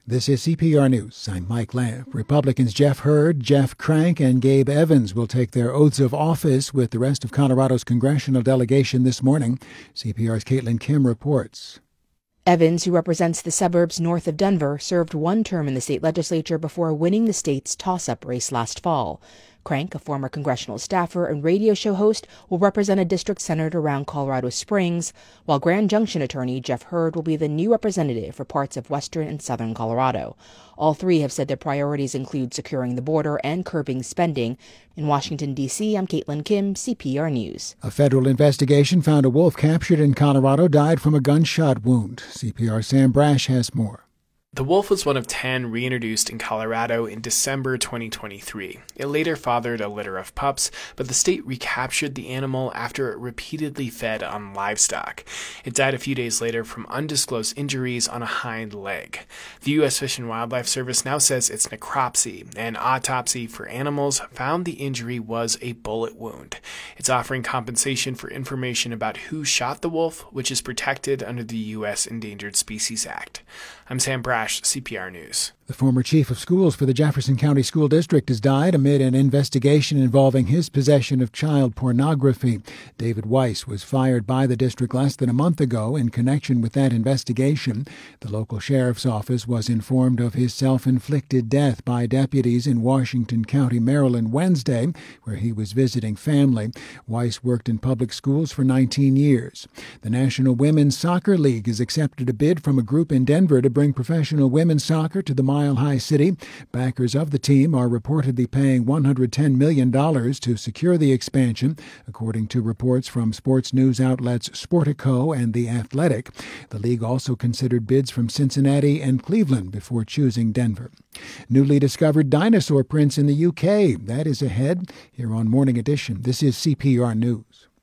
This is CPR News. I'm Mike Lamb. Republicans Jeff Hurd, Jeff Crank, and Gabe Evans will take their oaths of office with the rest of Colorado's congressional delegation this morning. CPR's Caitlin Kim reports. Evans, who represents the suburbs north of Denver, served one term in the state legislature before winning the state's toss-up race last fall. Crank, a former congressional staffer and radio show host, will represent a district centered around Colorado Springs, while Grand Junction attorney Jeff Hurd will be the new representative for parts of western and southern Colorado. All three have said their priorities include securing the border and curbing spending. In Washington, D.C., I'm Caitlin Kim, CPR News. A federal investigation found a wolf captured in Colorado died from a gunshot wound. CPR Sam Brash has more. The wolf was one of 10 reintroduced in Colorado in December 2023. It later fathered a litter of pups, but the state recaptured the animal after it repeatedly fed on livestock. It died a few days later from undisclosed injuries on a hind leg. The U.S. Fish and Wildlife Service now says its necropsy, an autopsy for animals, found the injury was a bullet wound. It's offering compensation for information about who shot the wolf, which is protected under the U.S. Endangered Species Act. I'm Sam Brash, CPR News. The former chief of schools for the Jefferson County School District has died amid an investigation involving his possession of child pornography. David Weiss was fired by the district less than a month ago in connection with that investigation. The local sheriff's office was informed of his self-inflicted death by deputies in Washington County, Maryland, Wednesday, where he was visiting family. Weiss worked in public schools for 19 years. The National Women's Soccer League has accepted a bid from a group in Denver to bring professional women's soccer to the Mile High City. Backers of the team are reportedly paying $110 million to secure the expansion, according to reports from sports news outlets Sportico and The Athletic. The league also considered bids from Cincinnati and Cleveland before choosing Denver. Newly discovered dinosaur prints in the UK. That is ahead here on Morning Edition. This is CPR News.